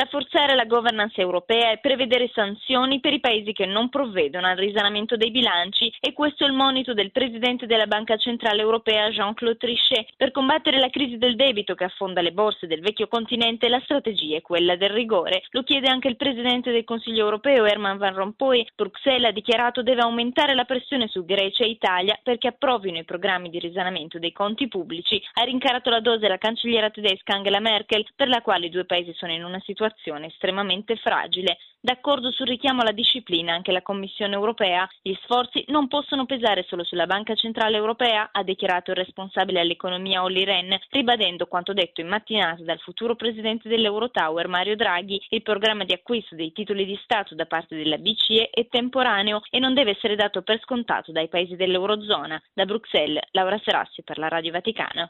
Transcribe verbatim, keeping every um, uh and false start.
rafforzare la governance europea e prevedere sanzioni per i paesi che non provvedono al risanamento dei bilanci, e questo è il monito del presidente della Banca Centrale Europea Jean-Claude Trichet. Per combattere la crisi del debito che affonda le borse del vecchio continente, la strategia è quella del rigore. Lo chiede anche il presidente del Consiglio europeo Herman Van Rompuy. Bruxelles ha dichiarato deve aumentare la pressione su Grecia e Italia perché approvino i programmi di risanamento dei conti pubblici. Ha rincarato la dose la cancelliera tedesca Angela Merkel, per la quale i due paesi sono in una situazione estremamente fragile. D'accordo sul richiamo alla disciplina anche la Commissione europea. Gli sforzi non possono pesare solo sulla Banca Centrale Europea, ha dichiarato il responsabile all'economia Olli Rehn, ribadendo quanto detto in mattinata dal futuro presidente dell'Eurotower Mario Draghi. Il programma di acquisto dei titoli di Stato da parte della B C E è temporaneo e non deve essere dato per scontato dai paesi dell'Eurozona. Da Bruxelles, Laura Serassi per la Radio Vaticana.